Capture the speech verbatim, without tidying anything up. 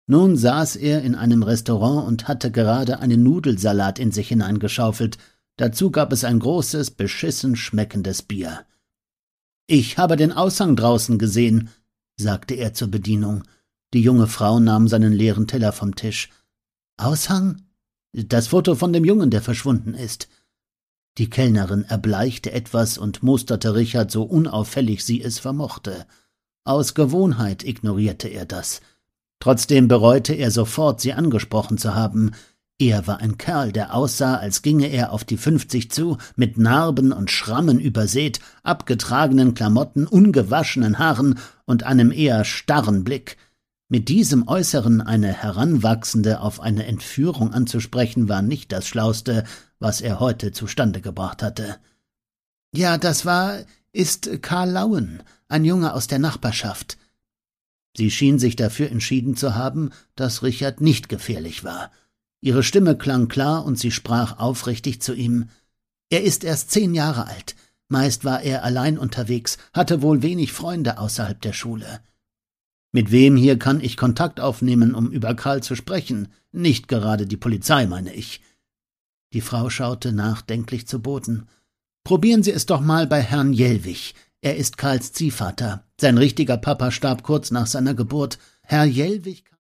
Nun saß er in einem Restaurant und hatte gerade einen Nudelsalat in sich hineingeschaufelt. Dazu gab es ein großes, beschissen schmeckendes Bier. »Ich habe den Aushang draußen gesehen«, sagte er zur Bedienung. Die junge Frau nahm seinen leeren Teller vom Tisch. »Aushang? Das Foto von dem Jungen, der verschwunden ist.« Die Kellnerin erbleichte etwas und musterte Richard so unauffällig sie es vermochte. Aus Gewohnheit ignorierte er das. Trotzdem bereute er sofort, sie angesprochen zu haben. Er war ein Kerl, der aussah, als ginge er auf die fünfzig zu, mit Narben und Schrammen übersät, abgetragenen Klamotten, ungewaschenen Haaren und einem eher starren Blick. Mit diesem Äußeren eine Heranwachsende auf eine Entführung anzusprechen, war nicht das Schlauste, was er heute zustande gebracht hatte. »Ja, das war, ist Karl Lauen, ein Junge aus der Nachbarschaft.« Sie schien sich dafür entschieden zu haben, dass Richard nicht gefährlich war. Ihre Stimme klang klar und sie sprach aufrichtig zu ihm. »Er ist erst zehn Jahre alt. Meist war er allein unterwegs, hatte wohl wenig Freunde außerhalb der Schule.« »Mit wem hier kann ich Kontakt aufnehmen, um über Karl zu sprechen? Nicht gerade die Polizei, meine ich.« Die Frau schaute nachdenklich zu Boden. »Probieren Sie es doch mal bei Herrn Jellwig. Er ist Karls Ziehvater. Sein richtiger Papa starb kurz nach seiner Geburt. Herr Jellwig